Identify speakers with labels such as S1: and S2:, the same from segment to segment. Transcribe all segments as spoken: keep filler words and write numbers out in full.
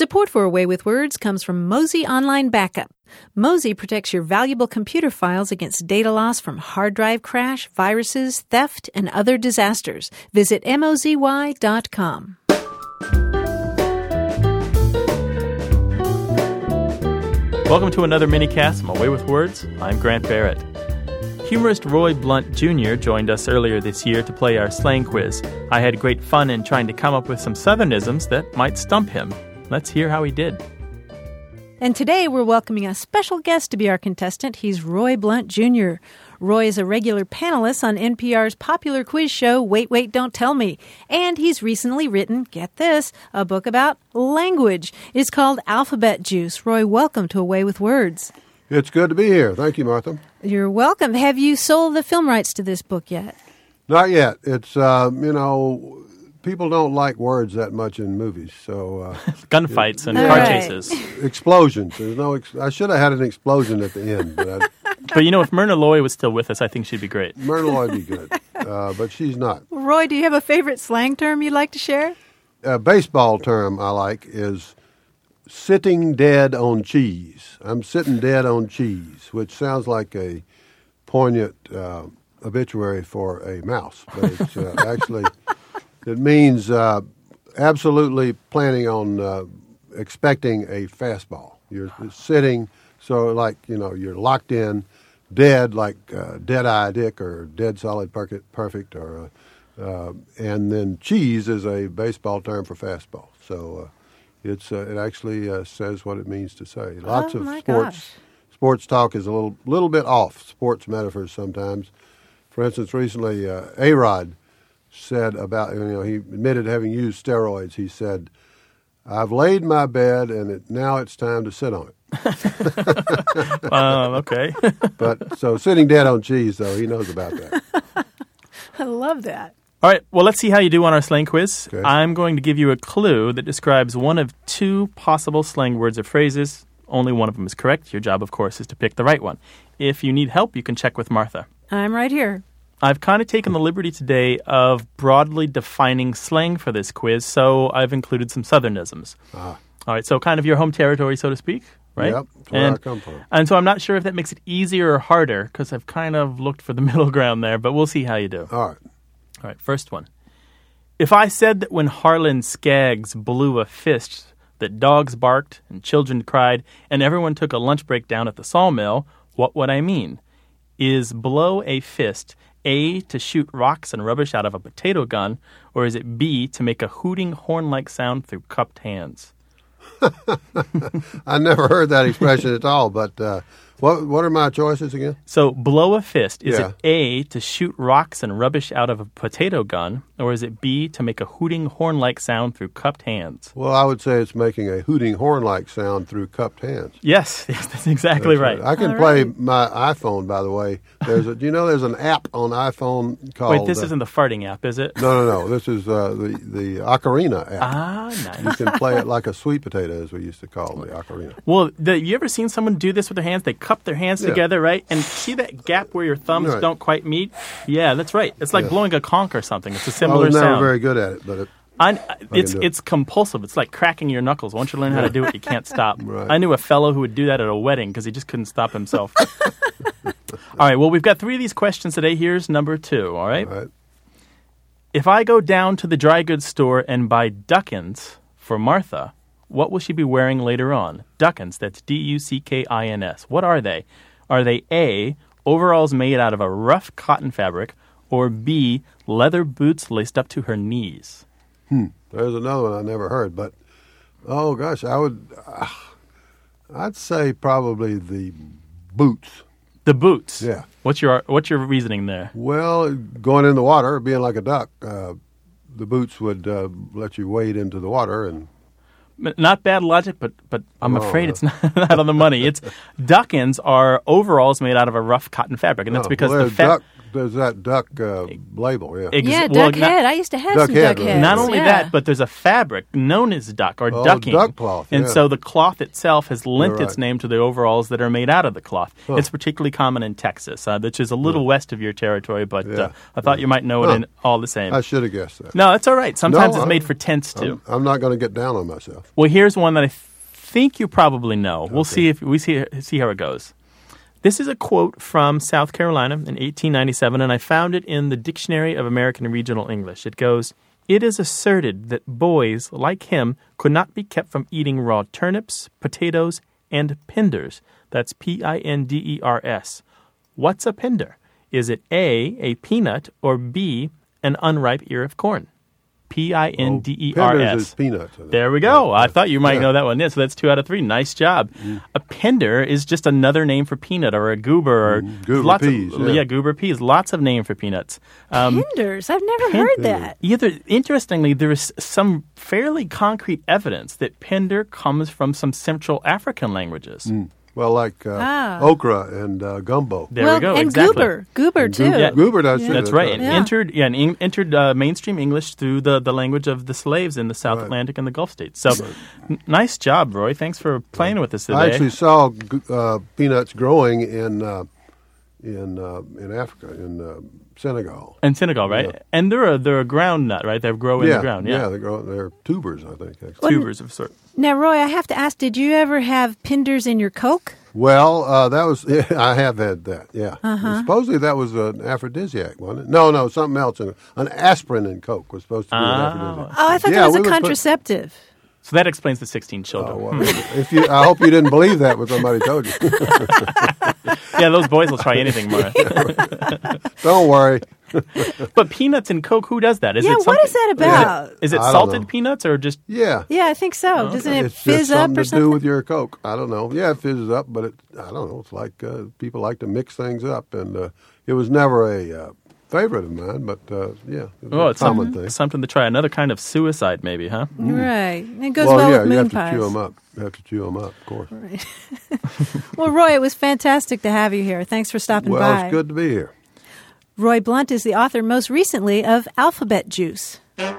S1: Support for Away with Words comes from Mozy Online Backup. Mozy protects your valuable computer files against data loss from hard drive crash, viruses, theft, and other disasters. Visit mozy dot com.
S2: Welcome to another minicast from Away with Words. I'm Grant Barrett. Humorist Roy Blunt Junior joined us earlier this year to play our slang quiz. I had great fun in trying to come up with some Southernisms that might stump him. Let's hear how he did.
S1: And today we're welcoming a special guest to be our contestant. He's Roy Blunt Junior Roy is a regular panelist on N P R's popular quiz show, Wait, Wait, Don't Tell Me. And he's recently written, get this, a book about language. It's called Alphabet Juice. Roy, welcome to Away with Words.
S3: It's good to be here. Thank you, Martha.
S1: You're welcome. Have you sold the film rights to this book yet?
S3: Not yet. It's, uh, you know... People don't like words that much in movies, so uh,
S2: gunfights and
S1: All
S2: car
S1: right.
S2: chases,
S3: explosions. There's no. Ex- I should have had an explosion at the end, but I,
S2: but you know, if Myrna Loy was still with us, I think she'd be great.
S3: Myrna Loy would be good, uh, but she's not.
S1: Roy, do you have a favorite slang term you'd like to share?
S3: A baseball term I like is sitting dead on cheese. I'm sitting dead on cheese, which sounds like a poignant uh, obituary for a mouse, but it's uh, actually. It means uh, absolutely planning on uh, expecting a fastball. You're sitting, so like, you know, you're locked in, dead, like uh, dead-eye Dick or dead solid perfect, or uh, uh, and then cheese is a baseball term for fastball. So uh, it's uh, it actually uh, says what it means to say. Lots
S1: oh
S3: of
S1: my
S3: sports
S1: gosh.
S3: sports talk is a little little bit off sports metaphors sometimes. For instance, recently uh, A-Rod said about, you know, he admitted having used steroids. He said, I've laid my bed and it, now it's time to sit on it.
S2: um, okay.
S3: But so sitting dead on cheese, though, he knows about that.
S1: I love that.
S2: All right, well, let's see how you do on our slang quiz.
S3: Okay.
S2: I'm going to give you a clue that describes one of two possible slang words or phrases. Only one of them is correct. Your job, of course, is to pick the right one. If you need help, you can check with Martha.
S1: I'm right here.
S2: I've kind of taken the liberty today of broadly defining slang for this quiz, so I've included some Southernisms.
S3: Ah.
S2: All right, so kind of your home territory, so to speak, right?
S3: Yep, that's where
S2: and,
S3: I come from.
S2: And so I'm not sure if that makes it easier or harder, because I've kind of looked for the middle ground there, but we'll see how you do.
S3: All right.
S2: All right, first one. If I said that when Harlan Skaggs blew a fist, that dogs barked and children cried and everyone took a lunch break down at the sawmill, what would I mean? Is blow a fist A, to shoot rocks and rubbish out of a potato gun, or is it B, to make a hooting horn-like sound through cupped hands?
S3: I never heard that expression at all, but uh, what what are my choices again?
S2: So, blow a fist, is
S3: Yeah.
S2: it A, to shoot rocks and rubbish out of a potato gun, or is it B, to make a hooting horn-like sound through cupped hands?
S3: Well, I would say it's making a hooting horn-like sound through cupped hands.
S2: Yes, yes, that's exactly
S3: That's
S2: right.
S3: I can
S1: All
S3: play
S1: right.
S3: my iPhone, by the way. There's a, do you know there's an app on iPhone called...
S2: Wait, this
S3: uh,
S2: isn't the farting app, is it?
S3: No, no, no. This is uh, the, the Ocarina app.
S2: Ah,
S3: You
S2: nice.
S3: can play it like a sweet potato, as we used to call the ocarina.
S2: Well, the, you ever seen someone do this with their hands? They cup their hands
S3: Yeah.
S2: together, right? And see that gap where your thumbs
S3: Right.
S2: don't quite meet? Yeah, that's right. It's like
S3: Yeah.
S2: blowing a conch or something. It's a
S3: I
S2: similar
S3: was never
S2: sound.
S3: very good at it, but it,
S2: I, it's
S3: do it.
S2: it's compulsive. It's like cracking your knuckles. Once you learn how to do it, you can't stop.
S3: Right.
S2: I knew a fellow who would do that at a wedding because he just couldn't stop himself. All right, well, we've got three of these questions today. Here's number two, all right?
S3: all right.
S2: If I go down to the dry goods store and buy duckins for Martha, what will she be wearing later on? Duckins, that's D U C K I N S. What are they? Are they A, overalls made out of a rough cotton fabric, or B, leather boots laced up to her knees?
S3: There's another one I never heard, but oh gosh, I would, uh, I'd say probably the boots.
S2: The boots.
S3: Yeah.
S2: What's your what's your reasoning there?
S3: Well, going in the water, being like a duck, uh, the boots would uh, let you wade into the water, and
S2: M- Not bad logic, but but I'm
S3: Oh,
S2: afraid
S3: no.
S2: it's not, not on the money. It's duckins are overalls made out of a rough cotton fabric, and that's
S3: oh,
S2: because
S3: well,
S2: the
S3: there's
S2: fa-
S3: duck there's that duck uh, label, yeah.
S2: Ex-
S1: yeah,
S2: well,
S1: duck
S2: not-
S1: head. I used to have
S3: Duck
S1: some
S3: head,
S1: duck
S3: right.
S1: heads.
S2: Not only
S1: yeah.
S2: that, but there's a fabric known as duck or
S3: Oh,
S2: ducking.
S3: duck cloth,
S2: And
S3: yeah.
S2: so the cloth itself has lent
S3: You're
S2: its
S3: right.
S2: name to the overalls that are made out of the cloth.
S3: Huh.
S2: It's particularly common in Texas, uh, which is a little west of your territory, but
S3: Yeah.
S2: uh, I thought you might know
S3: Huh.
S2: it in all the same.
S3: I should have guessed that.
S2: No, it's all right. Sometimes
S3: No,
S2: it's
S3: I'm-
S2: made for tents, too.
S3: I'm, I'm not going to get down on myself.
S2: Well, here's one that I th- think you probably know. We'll see if we see see how it goes. This is a quote from South Carolina in eighteen ninety-seven, and I found it in the Dictionary of American Regional English. It goes, "It is asserted that boys like him could not be kept from eating raw turnips, potatoes, and pinders." That's P I N D E R S. What's a pinder? Is it A, a peanut, or B, an unripe ear of corn? P I N D E R
S3: Pinders is
S2: S.
S3: peanuts. I think.
S2: There we go. I thought you might
S3: Yeah.
S2: know that one. Yeah, so that's two out of three. Nice job. A pinder is just another name for peanut or a goober or
S3: Goober
S2: lots
S3: peas,
S2: Of,
S3: yeah.
S2: goober peas. Lots of name for peanuts. Um,
S1: Hinders. I've never heard that.
S2: Either interestingly, there is some fairly concrete evidence that pinder comes from some Central African languages.
S3: Well, like uh,
S1: Ah.
S3: okra and uh, gumbo.
S2: There
S1: well,
S2: we go.
S1: and
S2: exactly.
S1: goober. Goober, too.
S3: Goober,
S2: Yeah.
S3: Goober does too.
S2: That's right. And
S1: Yeah.
S2: entered, yeah, and en- entered uh, mainstream English through the, the language of the slaves in the South
S3: Right.
S2: Atlantic and the Gulf states. So, n- nice job, Roy. Thanks for playing with us today.
S3: I actually saw g- uh, peanuts growing in uh, in uh, in Africa, in uh, Senegal.
S2: In Senegal, right?
S3: Yeah.
S2: And they're a, they're a ground nut, right? They grow in
S3: yeah,
S2: the ground. Yeah,
S3: they grow. They're tubers, I think. Actually.
S2: tubers of sort.
S1: Now, Roy, I have to ask, did you ever have pinders in your Coke?
S3: Well, uh, that was yeah, I have had that. Yeah,
S1: Uh-huh.
S3: supposedly that was an aphrodisiac, wasn't it? No, no, something else. In, an aspirin in Coke was supposed to be
S2: Ah.
S3: an aphrodisiac.
S1: Oh, I thought
S3: Yeah,
S1: that was
S3: we
S1: a
S3: would put-
S1: contraceptive.
S2: So that explains the sixteen children.
S3: Oh, well, if you, I hope you didn't believe that when somebody told you.
S2: Yeah, those boys will try anything, Mara.
S3: Don't worry.
S2: But peanuts and Coke, who does that? Is
S1: Yeah,
S2: it
S1: what
S2: something-
S1: is that about?
S2: Is it, is it
S3: I don't
S2: salted
S3: know.
S2: peanuts or just?
S3: Yeah.
S1: Yeah, I think so. Doesn't it
S3: It's
S1: fizz
S3: just
S1: up
S3: something
S1: or
S3: to
S1: something?
S3: do with your Coke. I don't know. Yeah, it fizzes up, but it, I don't know. It's like uh, people like to mix things up, and uh, it was never a uh, favorite of mine. But uh, yeah, it was
S2: Oh,
S3: a
S2: it's
S3: common
S2: something,
S3: thing.
S2: something to try. Another kind of suicide, maybe, huh?
S1: Right. It goes
S3: well,
S1: well,
S3: yeah,
S1: with
S3: you
S1: moon
S3: have to
S1: pies.
S3: chew them up. You have to chew them up, of course.
S1: Well, Roy, it was fantastic to have you here. Thanks for stopping
S3: Well,
S1: by.
S3: it's good to be here.
S1: Roy Blunt is the author, most recently, of Alphabet Juice.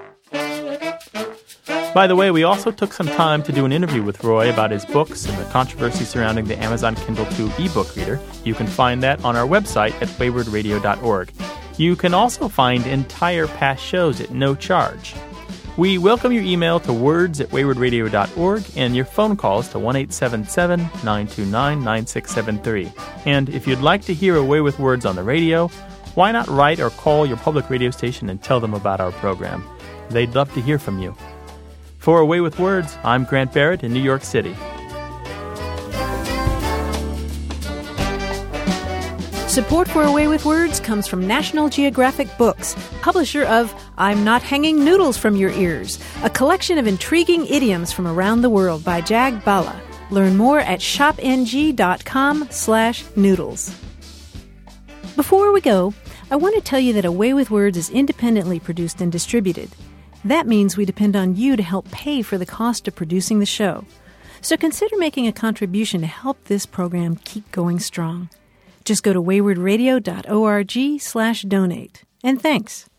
S2: By the way, we also took some time to do an interview with Roy about his books and the controversy surrounding the Amazon Kindle two ebook reader. You can find that on our website at wayward radio dot org. You can also find entire past shows at no charge. We welcome your email to words at wayward radio dot org and your phone calls to one eight seven seven, nine two nine, nine six seven three. And if you'd like to hear A Way with Words on the radio, why not write or call your public radio station and tell them about our program? They'd love to hear from you. For A Way with Words, I'm Grant Barrett in New York City.
S1: Support for A Way with Words comes from National Geographic Books, publisher of I'm Not Hanging Noodles from Your Ears, a collection of intriguing idioms from around the world by Jag Bala. Learn more at shopng.com slash noodles. Before we go, I want to tell you that A Way with Words is independently produced and distributed. That means we depend on you to help pay for the cost of producing the show. So consider making a contribution to help this program keep going strong. Just go to wayward radio dot org slash donate. And thanks.